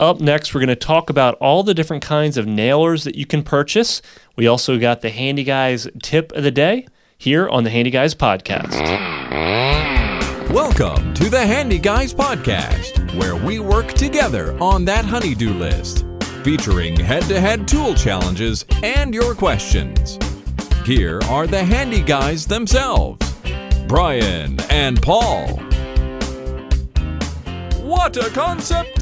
up next, we're going to talk about all the different kinds of nailers that you can purchase. We also got the Handy Guys tip of the day here on the Handy Guys podcast. Welcome to the Handy Guys podcast, where we work together on that honey-do list, featuring head-to-head tool challenges and your questions. Here are the Handy Guys themselves, Brian and Paul. What a concept!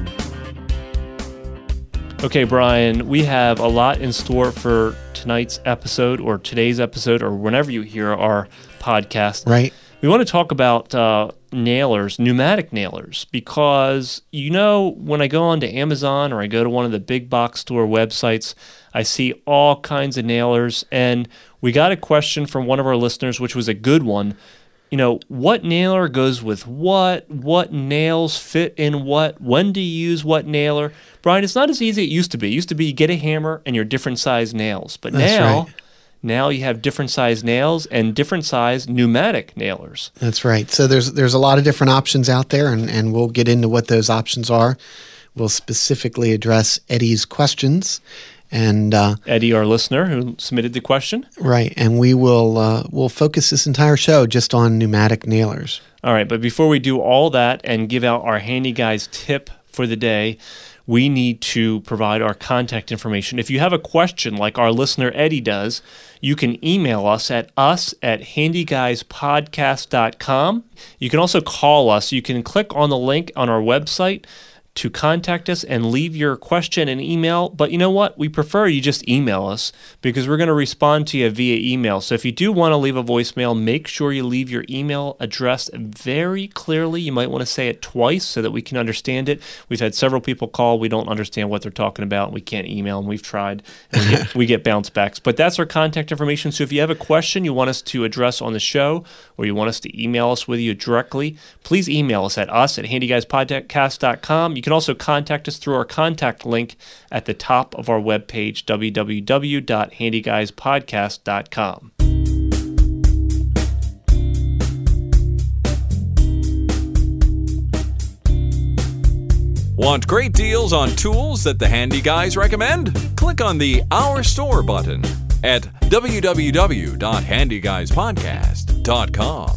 Okay, Brian, we have a lot in store for tonight's episode or today's episode or whenever you hear our podcast. Right. We want to talk about nailers, pneumatic nailers, because, when I go onto Amazon or I go to one of the big box store websites, I see all kinds of nailers. And we got a question from one of our listeners, which was a good one. What nailer goes with what? What nails fit in what? When do you use what nailer? Brian, it's not as easy as it used to be. It used to be you get a hammer and your different size nails. But now you have different size nails and different size pneumatic nailers. That's right. So there's a lot of different options out there, and we'll get into what those options are. We'll specifically address Eddie's questions. And Eddie, our listener, who submitted the question. Right, and we'll focus this entire show just on pneumatic nailers. All right, but before we do all that and give out our Handy Guys tip for the day, we need to provide our contact information. If you have a question like our listener Eddie does, you can email us at handyguyspodcast.com. You can also call us. You can click on the link on our website to contact us and leave your question and email. But you know what? We prefer you just email us because we're going to respond to you via email. So if you do want to leave a voicemail, make sure you leave your email address very clearly. You might want to say it twice so that we can understand it. We've had several people call. We don't understand what they're talking about. We can't email them. We've tried. And we get bounce backs. But that's our contact information. So if you have a question you want us to address on the show or you want us to email us with you directly, please email us at handyguyspodcast.com. You can also contact us through our contact link at the top of our webpage, www.handyguyspodcast.com. Want great deals on tools that the Handy Guys recommend? Click on the Our Store button at www.handyguyspodcast.com.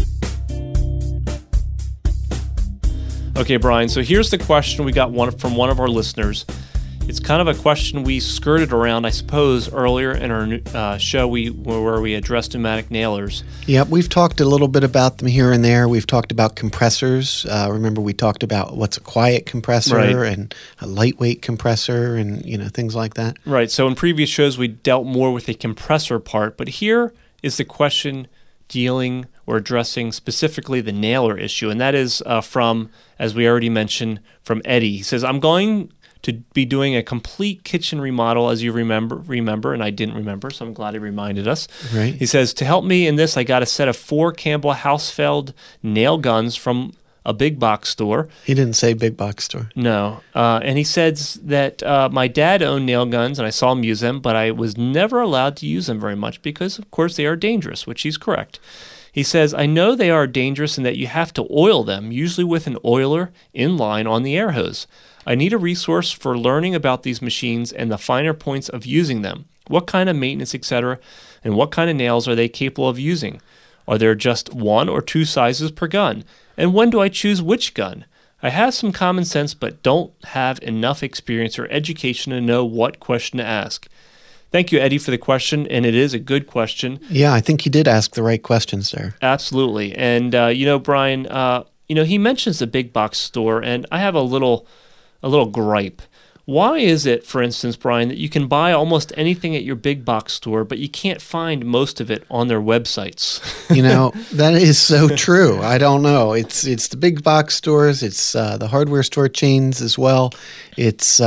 Okay, Brian, so here's the question we got from one of our listeners. It's kind of a question we skirted around, I suppose, earlier in our show where we addressed pneumatic nailers. Yep, we've talked a little bit about them here and there. We've talked about compressors. Remember, we talked about what's a quiet compressor and a lightweight compressor and, things like that. Right, so in previous shows, we dealt more with the compressor part, but here is the question dealing or addressing specifically the nailer issue, and that is from, as we already mentioned, from Eddie. He says, I'm going to be doing a complete kitchen remodel, as you remember, and I didn't remember, so I'm glad he reminded us. Right. He says, to help me in this, I got a set of 4 Campbell Hausfeld nail guns from a big box store. He didn't say big box store. No. And he says that my dad owned nail guns, and I saw him use them, but I was never allowed to use them very much because, of course, they are dangerous, which he's correct. He says, I know they are dangerous and that you have to oil them, usually with an oiler in line on the air hose. I need a resource for learning about these machines and the finer points of using them. What kind of maintenance, etc., and what kind of nails are they capable of using? Are there just 1 or 2 sizes per gun? And when do I choose which gun? I have some common sense but don't have enough experience or education to know what question to ask. Thank you, Eddie, for the question, and it is a good question. Yeah, I think he did ask the right questions there. Absolutely. And, Brian, he mentions the big box store, and I have a little gripe. Why is it, for instance, Brian, that you can buy almost anything at your big box store, but you can't find most of it on their websites? That is so true. I don't know. It's the big box stores. It's the hardware store chains as well. It's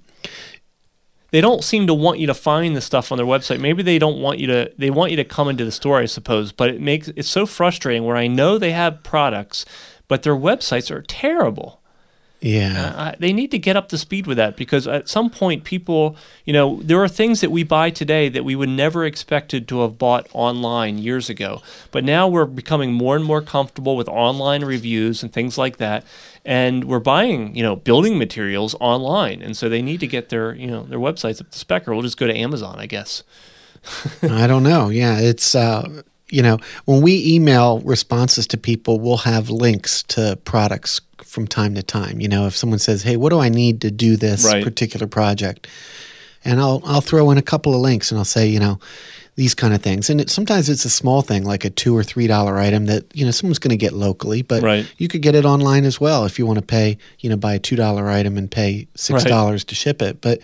they don't seem to want you to find the stuff on their website. Maybe they don't want you to. They want you to come into the store, I suppose. But it's so frustrating where I know they have products, but their websites are terrible. Yeah. They need to get up to speed with that, because at some point people, there are things that we buy today that we would never expected to have bought online years ago. But now we're becoming more and more comfortable with online reviews and things like that. And we're buying, building materials online. And so they need to get their websites up to spec, or we'll just go to Amazon, I guess. I don't know. Yeah, it's, when we email responses to people, we'll have links to products from time to time. If someone says, hey, what do I need to do this particular project? And I'll throw in a couple of links and I'll say, these kind of things. And sometimes it's a small thing, like a $2 or $3 item that, someone's going to get locally, but you could get it online as well if you want to pay, buy a $2 item and pay $6 to ship it. But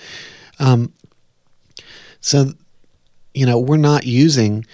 so, we're not using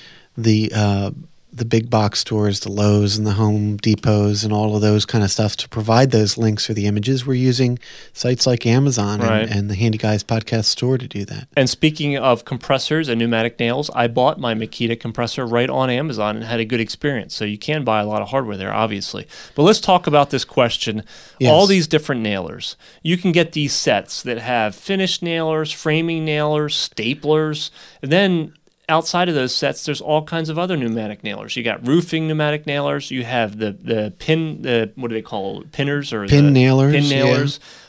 the big box stores, the Lowe's and the Home Depots and all of those kind of stuff to provide those links or the images. We're using sites like Amazon and the Handy Guys podcast store to do that. And speaking of compressors and pneumatic nails, I bought my Makita compressor right on Amazon and had a good experience. So you can buy a lot of hardware there, obviously. But let's talk about this question. Yes. All these different nailers. You can get these sets that have finished nailers, framing nailers, staplers, and then outside of those sets, there's all kinds of other pneumatic nailers. You got roofing pneumatic nailers. You have the what do they call it? Pinners or pin nailers? Pin nailers. Yeah.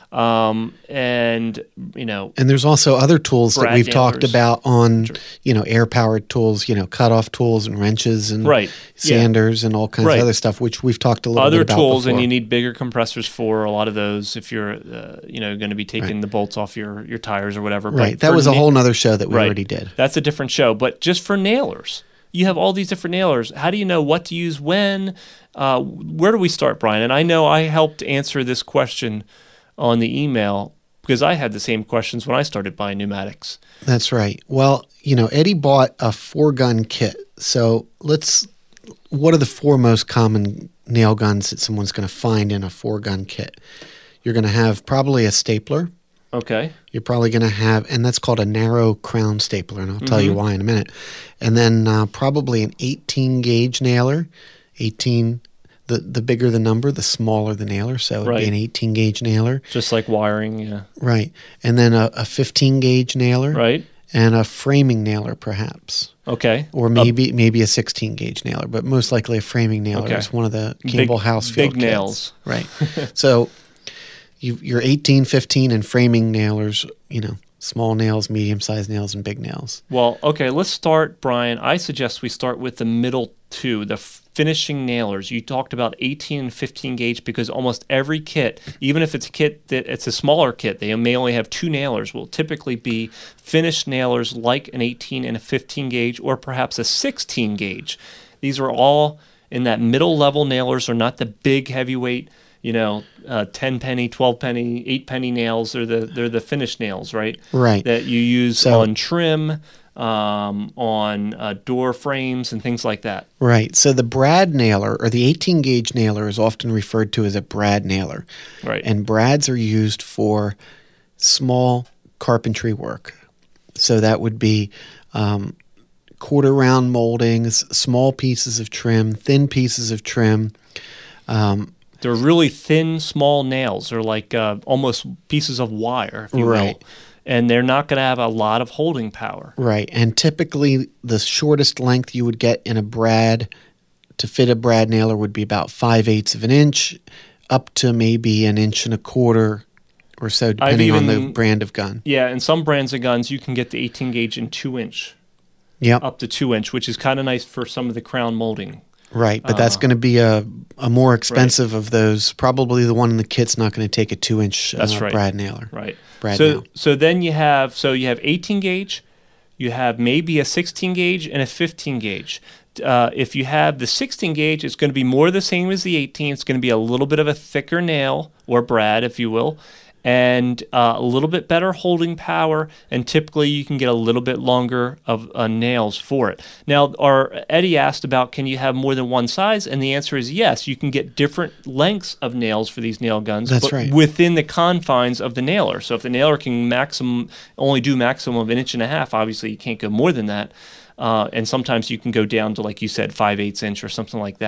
And there's also other tools that we've talked about on, Sure. Air-powered tools, cut-off tools and wrenches and sanders and all kinds of other stuff, which we've talked a little bit about other tools, before. And you need bigger compressors for a lot of those if you're, going to be taking the bolts off your tires or whatever. Right. But that was a whole nother show that we already did. That's a different show. But just for nailers, you have all these different nailers. How do you know what to use when? Where do we start, Brian? And I know I helped answer this question on the email because I had the same questions when I started buying pneumatics. That's right. Well, Eddie bought a 4-gun kit. So what are the 4 most common nail guns that someone's going to find in a 4-gun kit? You're going to have probably a stapler. Okay. You're probably going to have, and that's called a narrow crown stapler, and I'll tell you why in a minute. And then probably an 18-gauge nailer. 18, the bigger the number, the smaller the nailer, so it would be an 18-gauge nailer. Just like wiring, yeah. Right. And then a 15-gauge nailer. Right. And a framing nailer, perhaps. Okay. Or maybe a 16-gauge nailer, but most likely a framing nailer is one of the Campbell Housefield big kits. nails. Right. So your 18, 15, and framing nailers, small nails, medium-sized nails, and big nails. Well, okay, let's start, Brian. I suggest we start with the middle 2, the finishing nailers. You talked about 18 and 15 gauge because almost every kit, even if it's a kit that it's a smaller kit, they may only have 2 nailers, will typically be finished nailers like an 18 and a 15 gauge or perhaps a 16 gauge. These are all in that middle level nailers, are not the big heavyweight 10 penny, 12 penny, 8 penny nails. They're the finished nails, right? Right. That you use on trim, on door frames and things like that. Right. So the brad nailer or the 18 gauge nailer is often referred to as a brad nailer. Right. And brads are used for small carpentry work. So that would be quarter round moldings, small pieces of trim, thin pieces of trim. They're really thin, small nails. They're like almost pieces of wire, if you will. And they're not going to have a lot of holding power. Right. And typically the shortest length you would get in a brad to fit a brad nailer would be about 5/8 of an inch up to maybe 1 1/4 inches or so, depending on the brand of gun. Yeah, in some brands of guns, you can get the 18 gauge in 2-inch. Yep. Up to 2-inch, which is kind of nice for some of the crown molding. Right, but that's going to be a more expensive of those. Probably the one in the kit's not going to take a 2-inch brad nailer. Right. Nail. So then you have 18 gauge, you have maybe a 16 gauge and a 15 gauge. If you have the 16 gauge, it's going to be more the same as the 18. It's going to be a little bit of a thicker nail or brad, if you will, and a little bit better holding power, and typically you can get a little bit longer of nails for it. Now, Eddie asked about, can you have more than one size? And the answer is yes. You can get different lengths of nails for these nail guns, within the confines of the nailer. So if the nailer can only do maximum of 1.5 inches, obviously you can't go more than that. And sometimes you can go down to, like you said, 5/8 inch or something like that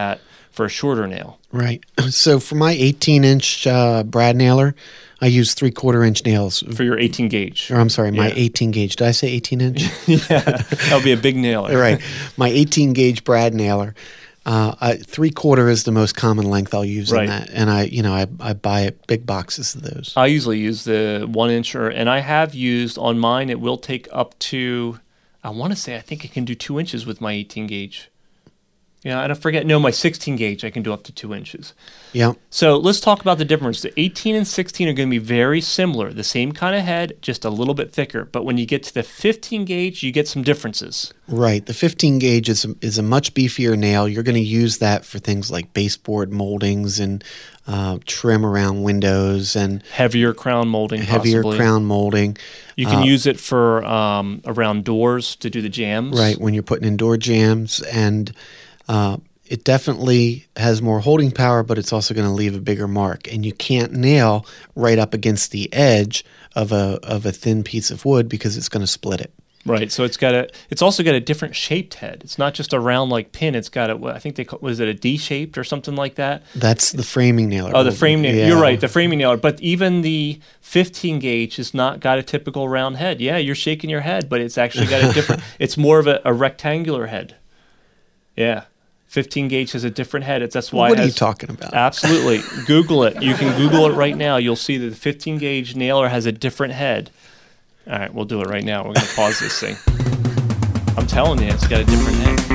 for a shorter nail. Right. So for my 18-inch brad nailer, I use 3/4-inch nails. For your 18 gauge. Or I'm sorry, my Yeah. 18 gauge. Did I say 18-inch? Yeah, that would be a big nailer. Right. My 18 gauge brad nailer. 3/4 is the most common length I'll use Right. in that, and I buy big boxes of those. I usually use the 1-incher, and I have used on mine. It will take up to, I want to say, I think I can do 2 inches with my 18 gauge. Yeah, and I forget. No, my 16 gauge I can do up to 2 inches. Yeah. So let's talk about the difference. The 18 and 16 are going to be very similar, the same kind of head, just a little bit thicker. But when you get to the 15 gauge, you get some differences. Right. The 15 gauge is a much beefier nail. You're going to use that for things like baseboard moldings and trim around windows and Heavier crown molding, heavier possibly. crown molding. You can use it for around doors to do the jams. Right, when you're putting in door jams, and it definitely has more holding power, but it's also going to leave a bigger mark. And you can't nail right up against the edge of a thin piece of wood because it's going to split it. Right. So it's also got a different shaped head. It's not just a round like pin. It's got I think was it a D shaped or something like that? That's the framing nailer. Oh, the frame nailer. Yeah. You're right, the framing nailer. But even the 15 gauge has not got a typical round head. Yeah, you're shaking your head, but it's actually got a different. It's more of a rectangular head. Yeah. 15 gauge has a different head. That's why. What are you talking about? Absolutely. Google it. You can Google it right now. You'll see that the 15 gauge nailer has a different head. All right, we'll do it right now. We're going to pause this thing. I'm telling you, it's got a different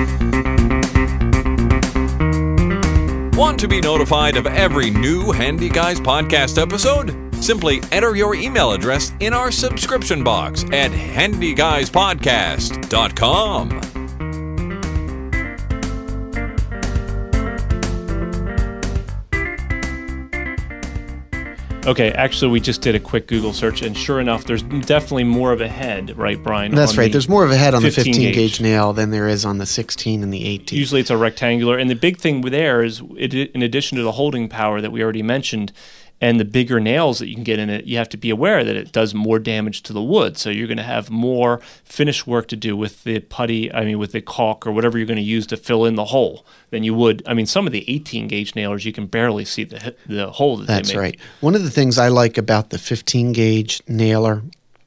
head. Want to be notified of every new Handy Guys podcast episode? Simply enter your email address in our subscription box at handyguyspodcast.com. Okay, actually, we just did a quick Google search, and sure enough, there's definitely more of a head, right, Brian? That's on right. the There's more of a head on the 15 gauge. gauge nail than there is on the 16 and the 18. Usually it's a rectangular. And the big thing with there is, in addition to the holding power that we already mentioned, and the bigger nails that you can get in it, you have to be aware that it does more damage to the wood. So you're going to have more finish work to do with the putty, with the caulk or whatever you're going to use to fill in the hole than you would. Some of the 18 gauge nailers, you can barely see the hole that That's they make. right. One of the things I like about the 15 gauge nailer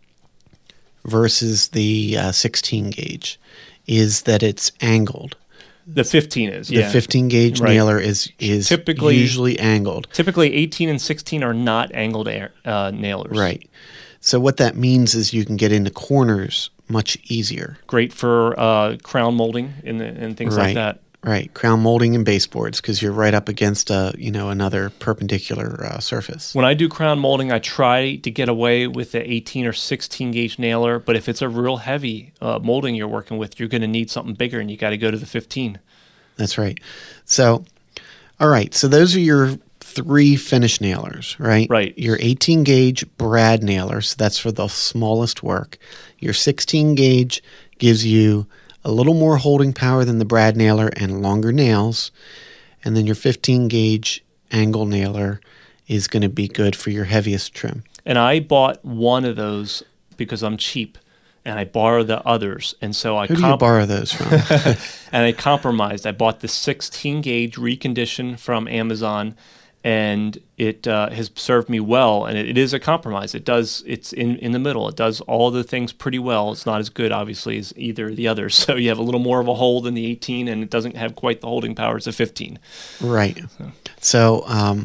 versus the 16 gauge is that it's angled. The 15 is, yeah. The 15 gauge Right. nailer is Typically- usually angled. Typically 18 and 16 are not angled nailers. Right. So what that means is you can get into corners much easier. Great for crown molding and things like that. Right. Crown molding and baseboards because you're right up against another perpendicular surface. When I do crown molding, I try to get away with the 18 or 16 gauge nailer, but if it's a real heavy molding you're working with, you're going to need something bigger, and you got to go to the 15. That's right. So, all right. So those are your 3 finish nailers, right? Right. Your 18 gauge brad nailer, so that's for the smallest work. Your 16 gauge gives you a little more holding power than the brad nailer and longer nails. And then your 15 gauge angle nailer is going to be good for your heaviest trim. And I bought one of those because I'm cheap, and I borrow the others. And so I Who do you borrow those from? and I compromised. I bought the 16 gauge recondition from Amazon, and it has served me well. And it is a compromise. It's in the middle. It does all the things pretty well. It's not as good, obviously, as either of the others. So you have a little more of a hold than the 18, and it doesn't have quite the holding power as a 15. Right. So,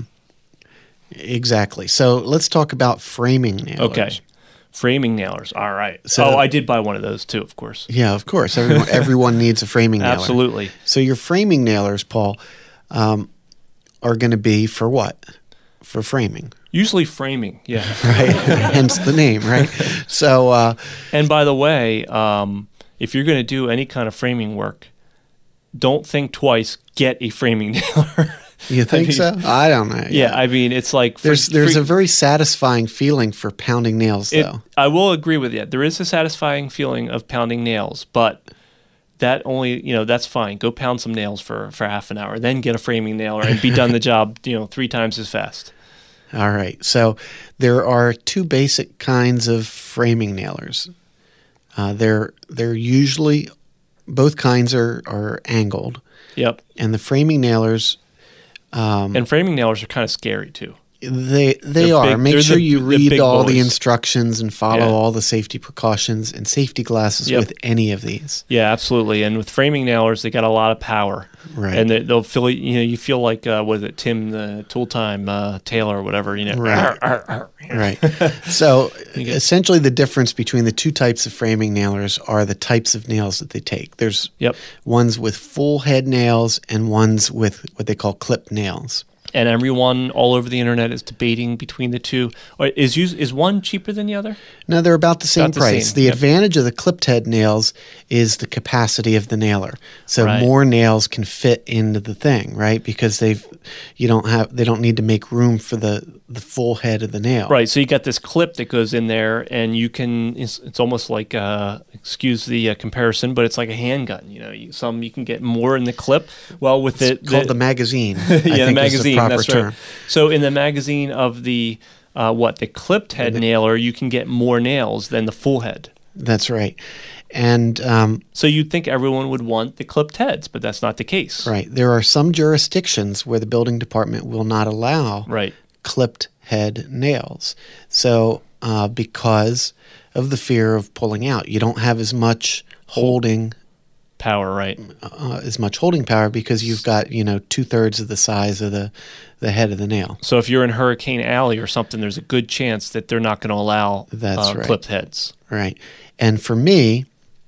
exactly. So let's talk about framing nailers. Okay. Framing nailers. All right. So- I did buy one of those too, of course. Yeah, of course. Everyone needs a framing nailer. Absolutely. So your framing nailers, Paul, are going to be for what? For framing, Usually framing, yeah. right? Hence the name, right? So, And by the way, if you're going to do any kind of framing work, don't think twice. Get a framing nailer. you think so? I don't know. Yeah, it's like There's a very satisfying feeling for pounding nails, though. I will agree with you. There is a satisfying feeling of pounding nails, but that only, that's fine. Go pound some nails for half an hour, then get a framing nailer and be done the job, 3 times as fast. All right. So there are 2 basic kinds of framing nailers. They're usually both kinds are angled, Yep. and the framing nailers And framing nailers are kind of scary too. They They're are. big- Make they're sure the- you the read big all the boys. instructions and follow Yeah. all the safety precautions and safety glasses Yep. with any of these. Yeah, absolutely. And with framing nailers, they got a lot of power. Right. And they'll feel, you feel like, what is it, Tim the Tool Time Taylor or whatever, Right. Right. So essentially the difference between the two types of framing nailers are the types of nails that they take. There's Yep. ones with full head nails and ones with what they call clip nails. And everyone all over the internet is debating between the two. Or is one cheaper than the other? No, they're about the same About the price. same, The yep. advantage of the clipped head nails is the capacity of the nailer. So Right. more nails can fit into the thing, right? Because they don't need to make room for the full head of the nail. Right. So you got this clip that goes in there, and you can. It's almost like, excuse the comparison, but it's like a handgun. You can get more in the clip. Well, with It's called the magazine. yeah, I the think is magazine. proper That's term. right. So in the magazine of the the clipped head nailer, you can get more nails than the full head. That's right. And So you'd think everyone would want the clipped heads, but that's not the case. right, there are some jurisdictions where the building department will not allow Right. clipped head nails. So because of the fear of pulling out, you don't have as much holding Power. Right. holding power because you've got 2/3 of the size of the head of the nail. So if you're in Hurricane Alley or something, there's a good chance that they're not going to allow That's right. clipped heads. Right. And for me,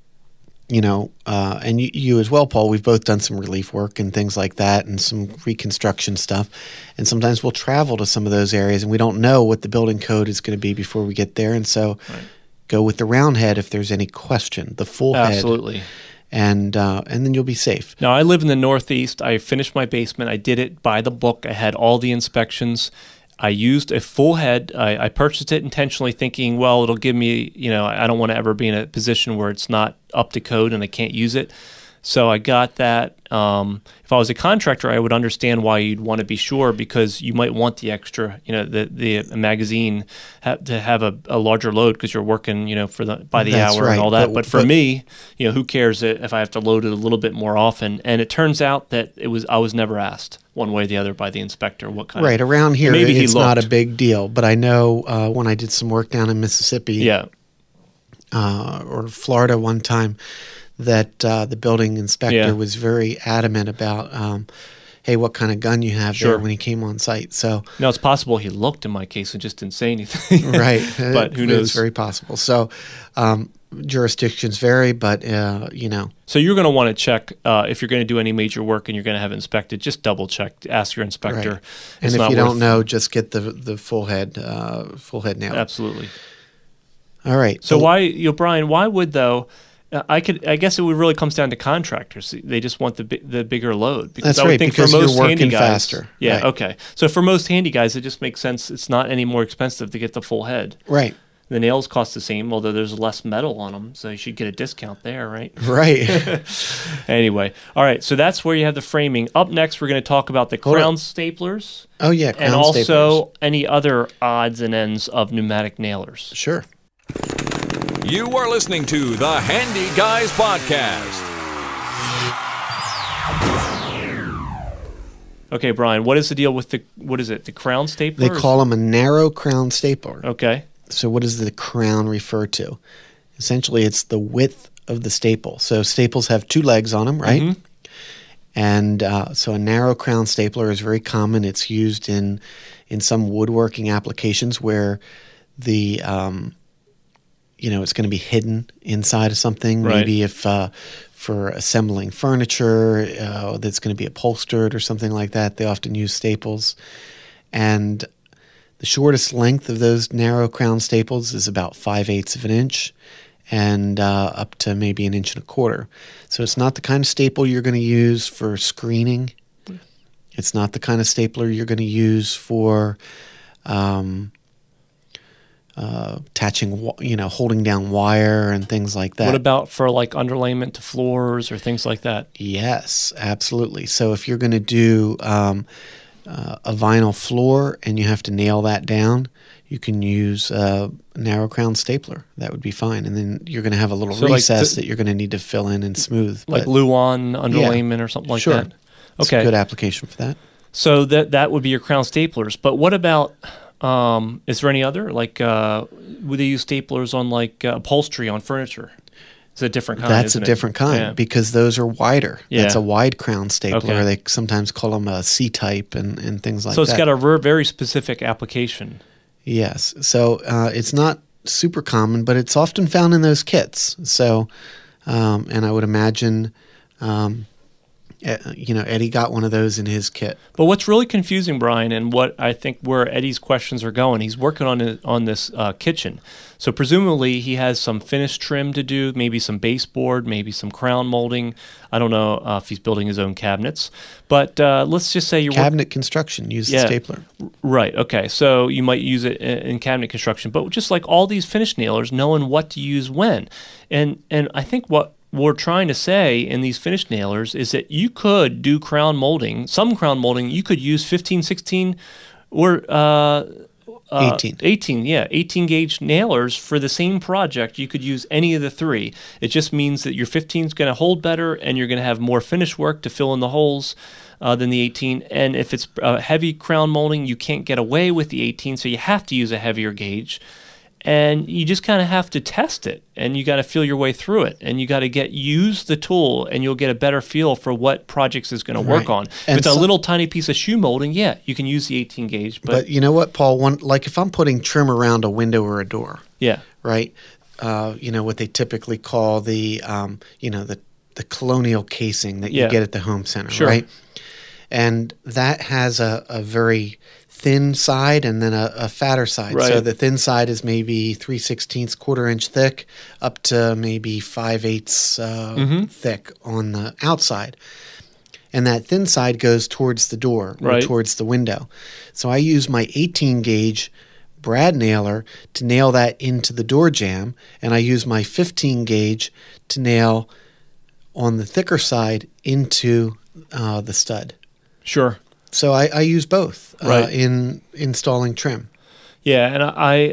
and you as well, Paul, we've both done some relief work and things like that and some reconstruction stuff. And sometimes we'll travel to some of those areas and we don't know what the building code is going to be before we get there. And so go with the round head if there's any question, the full head. Absolutely. And then you'll be safe. Now, I live in the Northeast. I finished my basement. I did it by the book. I had all the inspections. I used a full head. I purchased it intentionally thinking, well, it'll give me, I don't want to ever be in a position where it's not up to code and I can't use it. So I got that. If I was a contractor, I would understand why you'd want to be sure because you might want the extra, the magazine to have a larger load because you're working, by the That's hour right. and all that. But for But- me, who cares if I have to load it a little bit more often? And it turns out that I was never asked one way or the other by the inspector what kind Right. of. Around here, Maybe he it's not a looked. big deal. But I know when I did some work down in Mississippi Yeah. or Florida one time, that the building inspector Yeah. was very adamant about, hey, what kind of gun you have Sure. there when he came on site. So, Now, it's possible he looked in my case and just didn't say anything. right. But who knows? It's very possible. So, jurisdictions vary, but, So you're going to want to check if you're going to do any major work and you're going to have it inspected. Just double check. Ask your inspector. Right. It's And if not you worth- don't know, just get the full head nail. Absolutely. All right. So why, Brian? Why would though? I guess it would really comes down to contractors. They just want the bigger load. Because That's I would right, think because for you're most handy working guys, faster. Yeah. Right. Okay. So for most handy guys, it just makes sense. It's not any more expensive to get the full head. Right. The nails cost the same, although there's less metal on them, so you should get a discount there, right? Right. Anyway, all right. So that's where you have the framing. Up next, we're going to talk about the Hold on. crown staplers. Oh, yeah. Crown And also staplers. any other odds and ends of pneumatic nailers. Sure. You are listening to the Handy Guys Podcast. Okay, Brian, what is the deal with the crown stapler? They call them a narrow crown stapler. Okay. So what does the crown refer to? Essentially, it's the width of the staple. So staples have two legs on them, right? Mm-hmm. And so a narrow crown stapler is very common. It's used in some woodworking applications where the it's going to be hidden inside of something. Right. Maybe if for assembling furniture that's going to be upholstered or something like that, they often use staples. And the shortest length of those narrow crown staples is about 5/8 of an inch and up to maybe 1.25 inches. So it's not the kind of staple you're going to use for screening. It's not the kind of stapler you're going to use for attaching, holding down wire and things like that. What about for like underlayment to floors or things like that? Yes, absolutely. So if you're going to do a vinyl floor and you have to nail that down, you can use a narrow crown stapler. That would be fine. And then you're going to have a little So like recess that you're going to need to fill in and smooth. Like But Luan underlayment or something like sure. that? It's a Okay. good application for that. So that would be your crown staplers. But what about, is there any other? Like, would they use staplers on like upholstery on furniture? It's a different kind. That's a different kind because those are wider. Yeah. That's a wide crown stapler. Okay. They sometimes call them a C-type and things like that. So it's got a very specific application. Yes. So it's not super common, but it's often found in those kits. So, and I would imagine, Eddie got one of those in his kit. But what's really confusing, Brian, and what I think where Eddie's questions are going, he's working on this kitchen. So presumably he has some finish trim to do, maybe some baseboard, maybe some crown molding. I don't know if he's building his own cabinets. But let's just say you're cabinet construction, use the stapler. Right, okay. So you might use it in cabinet construction. But just like all these finish nailers, knowing what to use when. And I think what we're trying to say in these finish nailers is that you could do crown molding, some crown molding, you could use 15, 16, or 18. 18 gauge nailers for the same project. You could use any of the three. It just means that your 15 is going to hold better and you're going to have more finish work to fill in the holes than the 18. And if it's heavy crown molding, you can't get away with the 18, so you have to use a heavier gauge. And you just kind of have to test it, and you got to feel your way through it, and you got to use the tool, and you'll get a better feel for what projects is going to work on. If it's a little tiny piece of shoe molding, you can use the 18 gauge. But you know what, Paul? Like if I'm putting trim around a window or a door, right? What they typically call the colonial casing that you get at the home center, right? And that has a very thin side and then a fatter side. Right. So the thin side is maybe 3/16 quarter inch thick up to maybe 5/8 thick on the outside. And that thin side goes towards the door or towards the window. So I use my 18 gauge brad nailer to nail that into the door jamb, and I use my 15 gauge to nail on the thicker side into the stud. Sure. So I use both in installing trim. Yeah, and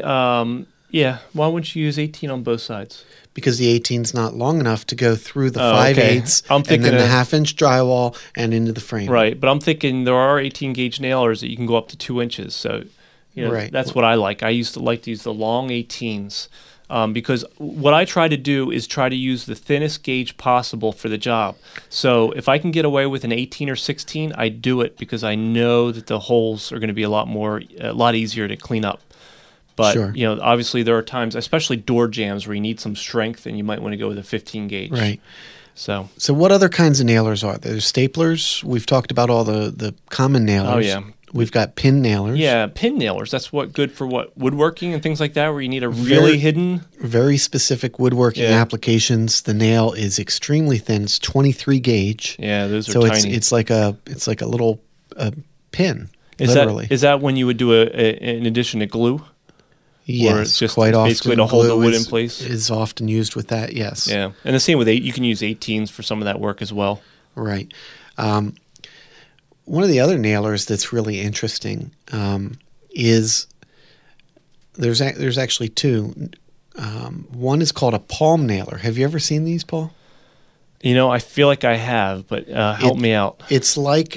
why wouldn't you use 18 on both sides? Because the 18's not long enough to go through the 5/8 and then the half-inch drywall and into the frame. Right, but I'm thinking there are 18 gauge nailers that you can go up to 2 inches. So that's what I like. I used to like to use the long 18s. Because what I try to do is try to use the thinnest gauge possible for the job. So if I can get away with an 18 or 16, I do it because I know that the holes are going to be a lot easier to clean up. But obviously there are times, especially door jambs, where you need some strength, and you might want to go with a 15 gauge. Right. So what other kinds of nailers are there? There's staplers. We've talked about all the common nailers. Oh yeah. We've got pin nailers. Yeah, pin nailers. That's good for woodworking and things like that, where you need a really hidden. Very specific woodworking applications. The nail is extremely thin. It's 23 gauge. Yeah, those are tiny. So it's like a little pin. Literally. Is that when you would do in addition to glue? Yes, or it's just quite often. Basically to hold the wood in place. Is often used with that. Yes. Yeah, and the same with you can use 18s for some of that work as well. Right. One of the other nailers that's really interesting is there's actually two. One is called a palm nailer. Have you ever seen these, Paul? I feel like I have, but help me out. It's like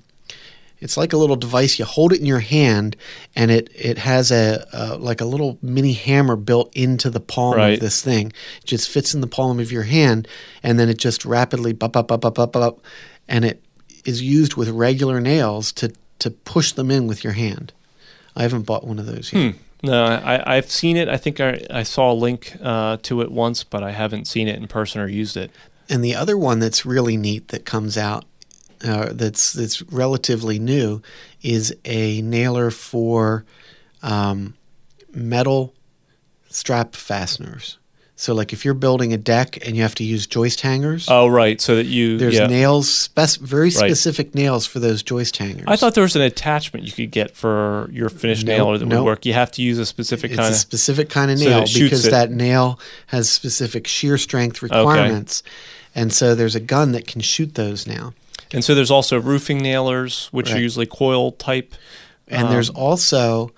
a little device. You hold it in your hand, and it has a little mini hammer built into the palm of this thing. It just fits in the palm of your hand, and then it just rapidly up, and it is used with regular nails to push them in with your hand. I haven't bought one of those yet. No, I've seen it. I think I saw a link to it once, but I haven't seen it in person or used it. And the other one that's really neat that comes out, that's relatively new, is a nailer for metal strap fasteners. So like if you're building a deck and you have to use joist hangers. Oh, right. So that there's nails, very specific nails for those joist hangers. I thought there was an attachment you could get for your finished nailer that would work. You have to use a specific kind of... It's a specific kind of nail because that nail has specific shear strength requirements. Okay. And so there's a gun that can shoot those now. And so there's also roofing nailers, which are usually coil type. And there's also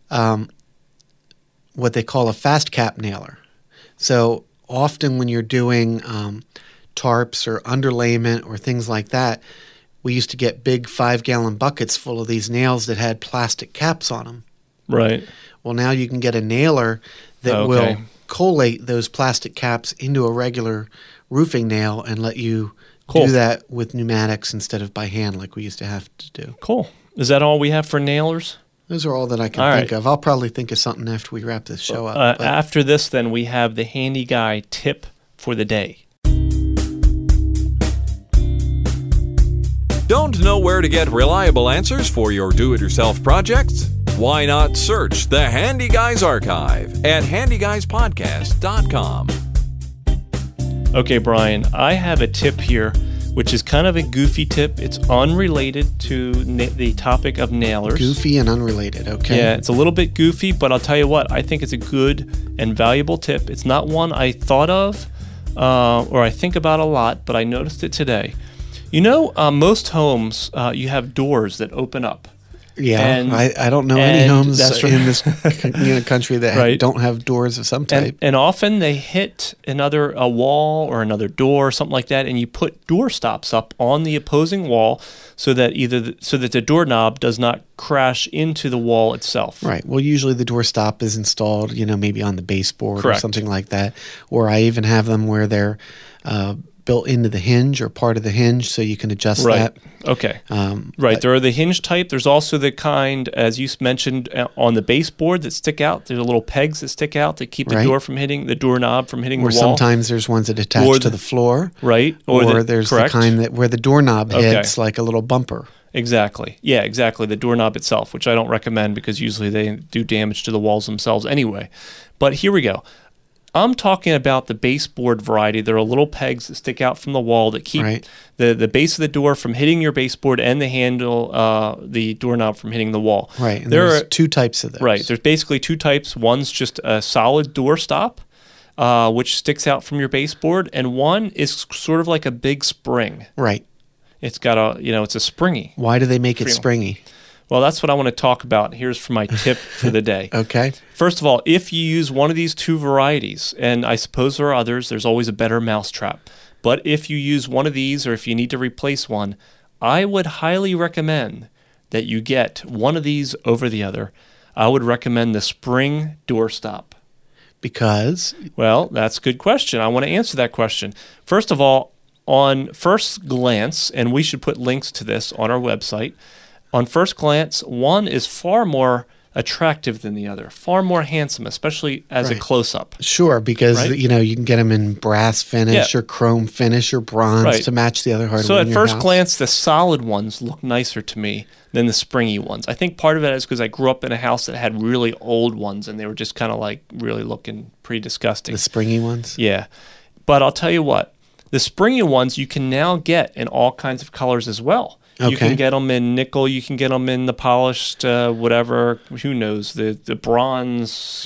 what they call a fast cap nailer. So often when you're doing tarps or underlayment or things like that, we used to get big 5-gallon buckets full of these nails that had plastic caps on them. Right. Well, now you can get a nailer that will collate those plastic caps into a regular roofing nail and let you do that with pneumatics instead of by hand like we used to have to do. Cool. Is that all we have for nailers? Those are all that I can think of. I'll probably think of something after we wrap this show up. After this, then, we have the Handy Guy tip for the day. Don't know where to get reliable answers for your do-it-yourself projects? Why not search the Handy Guys archive at handyguyspodcast.com. Okay, Brian, I have a tip here, which is kind of a goofy tip. It's unrelated to the topic of nailers. Goofy and unrelated, okay. Yeah, it's a little bit goofy, but I'll tell you what, I think it's a good and valuable tip. It's not one I thought of or I think about a lot, but I noticed it today. You know, most homes, you have doors that open up. Yeah, and I don't know any homes in this country that don't have doors of some type. And often they hit a wall or another door or something like that, and you put door stops up on the opposing wall so that the doorknob does not crash into the wall itself. Right. Well, usually the door stop is installed, maybe on the baseboard or something like that. Or I even have them where they're built into the hinge or part of the hinge so you can adjust that. Okay. There are the hinge type. There's also the kind, as you mentioned, on the baseboard that stick out. There's little pegs that stick out to keep the door from hitting the doorknob from hitting the wall. Or sometimes there's ones that attach to the floor. Right. Or there's the kind where the doorknob hits like a little bumper. Exactly. Yeah, exactly. The doorknob itself, which I don't recommend because usually they do damage to the walls themselves anyway. But here we go. I'm talking about the baseboard variety. There are little pegs that stick out from the wall that keep the base of the door from hitting your baseboard and the handle, the doorknob from hitting the wall. Right, and there's two types of those. Right, there's basically two types. One's just a solid door stop, which sticks out from your baseboard, and one is sort of like a big spring. Right. It's got it's a springy. Why do they make it springy? Well, that's what I want to talk about. Here's for my tip for the day. Okay. First of all, if you use one of these two varieties, and I suppose there are others, there's always a better mousetrap. But if you use one of these or if you need to replace one, I would highly recommend that you get one of these over the other. I would recommend the spring doorstop. Because? Well, that's a good question. I want to answer that question. First of all, on first glance, and we should put links to this on our website, on first glance, one is far more attractive than the other, far more handsome, especially as a close-up. Sure, because you can get them in brass finish or chrome finish or bronze to match the other hardware. So at first glance, the solid ones look nicer to me than the springy ones. I think part of it is because I grew up in a house that had really old ones, and they were just kind of like really looking pretty disgusting. The springy ones? Yeah. But I'll tell you what, the springy ones you can now get in all kinds of colors as well. You can get them in nickel. You can get them in the polished, whatever. Who knows? The bronze,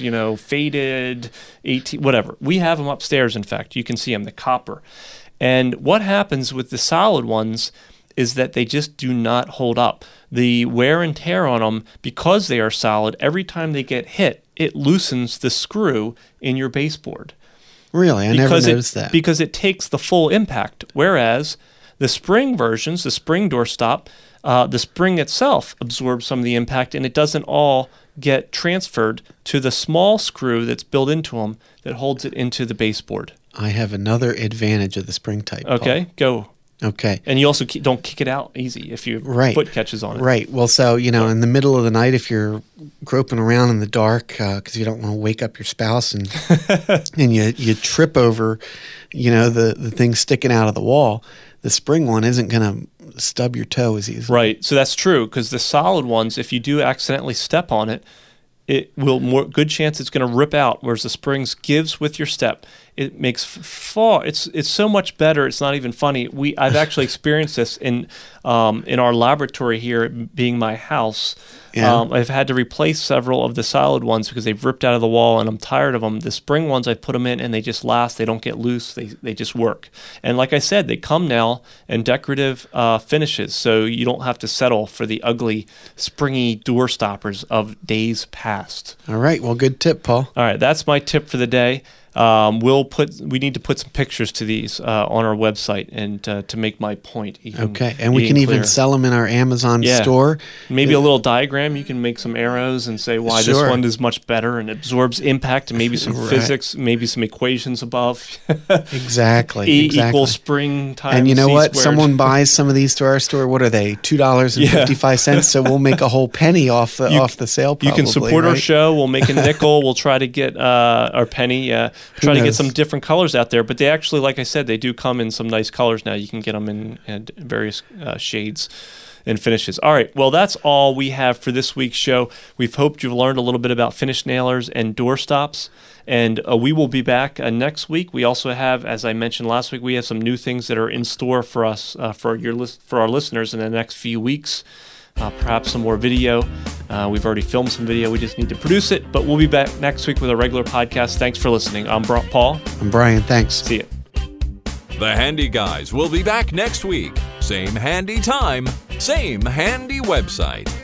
faded, 18, whatever. We have them upstairs. In fact, you can see them. The copper. And what happens with the solid ones is that they just do not hold up. The wear and tear on them, because they are solid, every time they get hit, it loosens the screw in your baseboard. Really, I never noticed that. Because it takes the full impact. Whereas the spring versions, the spring doorstop, the spring itself absorbs some of the impact, and it doesn't all get transferred to the small screw that's built into them that holds it into the baseboard. I have another advantage of the spring type. Okay, Paul. go. Okay. And you also don't kick it out easy if your foot catches on it. Right. Well, so, in the middle of the night, if you're groping around in the dark because you don't want to wake up your spouse and and you trip over, the thing sticking out of the wall, the spring one isn't going to stub your toe as easily. Right. So that's true because the solid ones, if you do accidentally step on it, it will good chance it's going to rip out, whereas the springs gives with your step. It makes it's so much better. It's not even funny. I've actually experienced this in our laboratory here, being my house. Yeah. I've had to replace several of the solid ones because they've ripped out of the wall, and I'm tired of them. The spring ones, I put them in, and they just last. They don't get loose. They just work. And like I said, they come now in decorative finishes, so you don't have to settle for the ugly, springy door stoppers of days past. All right. Well, good tip, Paul. All right. That's my tip for the day. We need to put some pictures to these on our website and to make my point. Okay, and we can even sell them in our Amazon store. Maybe a little diagram. You can make some arrows and say why this one is much better and absorbs impact, and maybe some physics, maybe some equations above. Exactly. E equals spring times And you know C what? squared. Someone buys some of these to our store. What are they? $2.55. So we'll make a whole penny off the sale. Probably, you can support our show. We'll make a nickel. We'll try to get our penny. Try to get some different colors out there. But they actually, like I said, they do come in some nice colors now. You can get them in various shades and finishes. All right. Well, that's all we have for this week's show. We've hoped you've learned a little bit about finish nailers and door stops. And we will be back next week. We also have, as I mentioned last week, we have some new things that are in store for us, for our listeners in the next few weeks. Perhaps some more video. We've already filmed some video. We just need to produce it. But we'll be back next week with a regular podcast. Thanks for listening. I'm Paul. I'm Brian. Thanks. See you. The Handy Guys will be back next week. Same handy time, same handy website.